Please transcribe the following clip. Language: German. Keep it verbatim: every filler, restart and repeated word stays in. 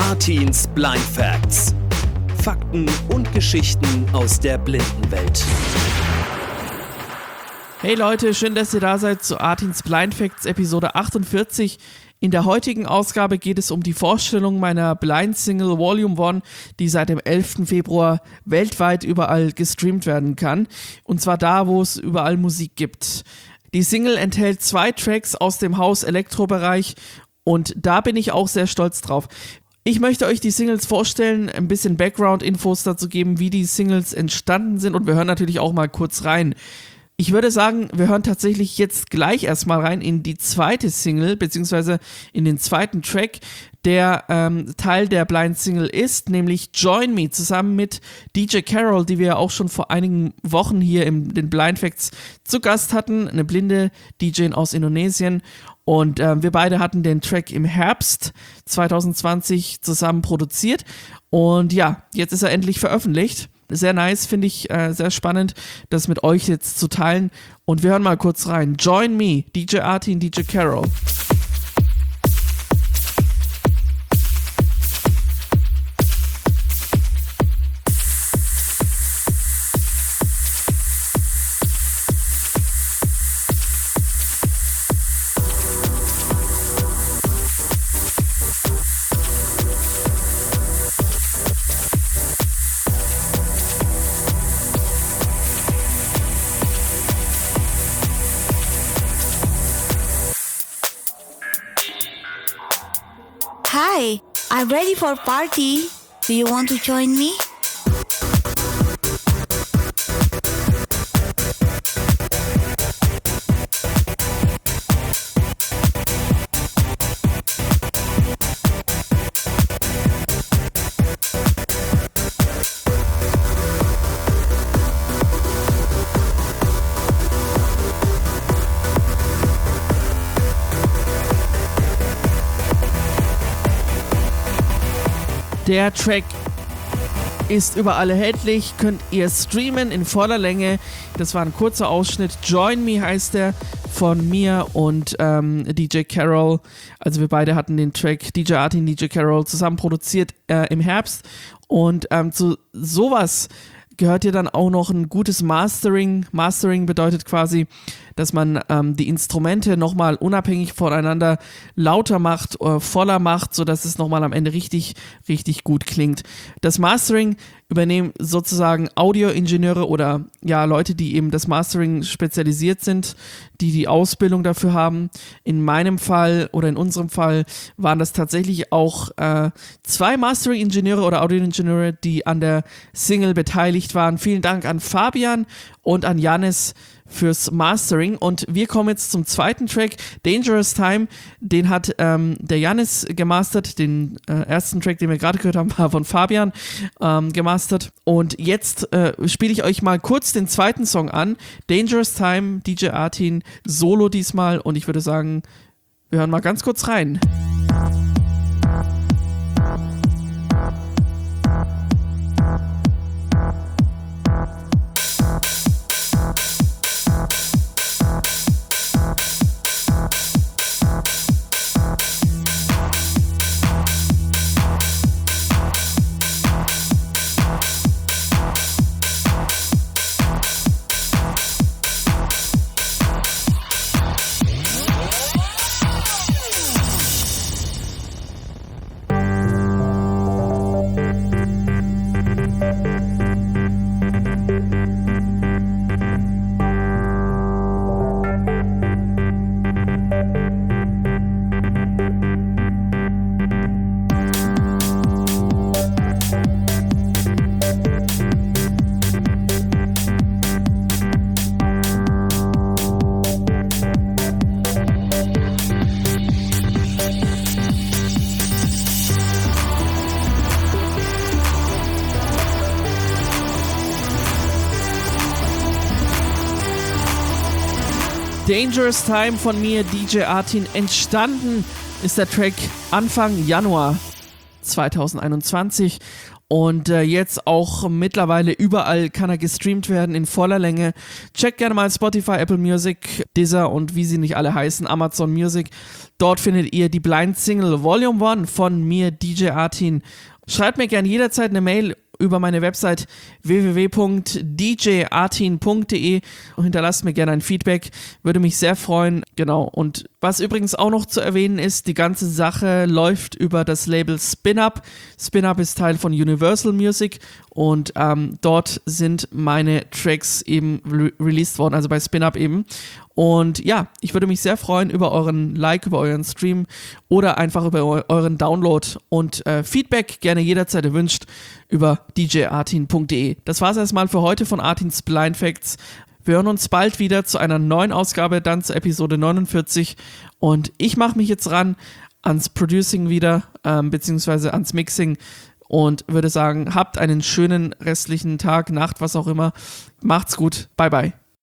Artins Blind Facts. Fakten und Geschichten aus der Blindenwelt. Hey Leute, schön, dass ihr da seid zu Artins Blind Facts Episode achtundvierzig. In der heutigen Ausgabe geht es um die Vorstellung meiner Blind Single Volume eins, die seit dem elften Februar weltweit überall gestreamt werden kann. Und zwar da, wo es überall Musik gibt. Die Single enthält zwei Tracks aus dem House-Elektro-Bereich und da bin ich auch sehr stolz drauf. Ich möchte euch die Singles vorstellen, ein bisschen Background-Infos dazu geben, wie die Singles entstanden sind und wir hören natürlich auch mal kurz rein. Ich würde sagen, wir hören tatsächlich jetzt gleich erstmal rein in die zweite Single, beziehungsweise in den zweiten Track, der ähm, Teil der Blind Single ist, nämlich Join Me, zusammen mit D J Carol, die wir auch schon vor einigen Wochen hier in den Blind Facts zu Gast hatten, eine blinde D J aus Indonesien. Und äh, wir beide hatten den Track im Herbst zwanzig zwanzig zusammen produziert. Und ja, jetzt ist er endlich veröffentlicht. Sehr nice, finde ich, äh, sehr spannend, das mit euch jetzt zu teilen. Und wir hören mal kurz rein. Join Me, D J Artin, D J Carol. Hi, I'm ready for a party. Do you want to join me? Der Track ist überall erhältlich, könnt ihr streamen in voller Länge. Das war ein kurzer Ausschnitt. Join Me heißt der, von mir und ähm, D J Carol. Also wir beide hatten den Track D J Artin, D J Carol zusammen produziert äh, im Herbst. Und ähm, zu sowas gehört hier dann auch noch ein gutes Mastering. Mastering bedeutet quasi, dass man ähm, die Instrumente nochmal unabhängig voneinander lauter macht, äh, voller macht, sodass es nochmal am Ende richtig, richtig gut klingt. Das Mastering übernehmen sozusagen Audioingenieure oder ja Leute, die eben das Mastering spezialisiert sind, die die Ausbildung dafür haben. In meinem Fall oder in unserem Fall waren das tatsächlich auch äh, zwei Mastering-Ingenieure oder Audioingenieure, die an der Single beteiligt waren. Vielen Dank an Fabian und an Janis fürs Mastering. Und wir kommen jetzt zum zweiten Track, Dangerous Time. Den hat ähm, der Janis gemastert. Den äh, ersten Track, den wir gerade gehört haben, war von Fabian ähm, gemastert. Und jetzt äh, spiele ich euch mal kurz den zweiten Song an. Dangerous Time, D J Artin, Solo diesmal. Und ich würde sagen, wir hören mal ganz kurz rein. Dangerous Time von mir, D J Artin. Entstanden ist der Track Anfang Januar zwanzig einundzwanzig Und äh, jetzt auch mittlerweile überall kann er gestreamt werden in voller Länge. Checkt gerne mal Spotify, Apple Music, Deezer und wie sie nicht alle heißen, Amazon Music. Dort findet ihr die Blind Single Volume eins von mir, D J Artin. Schreibt mir gerne jederzeit eine Mail über meine Website w w w punkt d j artin punkt d e und hinterlasst mir gerne ein Feedback, würde mich sehr freuen. Genau, und was übrigens auch noch zu erwähnen ist, die ganze Sache läuft über das Label Spin-Up. Spin-Up ist Teil von Universal Music und ähm, dort sind meine Tracks eben re- released worden, also bei Spin-Up eben. Und ja, ich würde mich sehr freuen über euren Like, über euren Stream oder einfach über eu- euren Download und äh, Feedback gerne jederzeit erwünscht über d j artin punkt d e. Das war's erstmal für heute von Artins Blind Facts. Wir hören uns bald wieder zu einer neuen Ausgabe, dann zur Episode neunundvierzig. Und ich mache mich jetzt ran ans Producing wieder, ähm, beziehungsweise ans Mixing und würde sagen, habt einen schönen restlichen Tag, Nacht, was auch immer. Macht's gut. Bye, bye.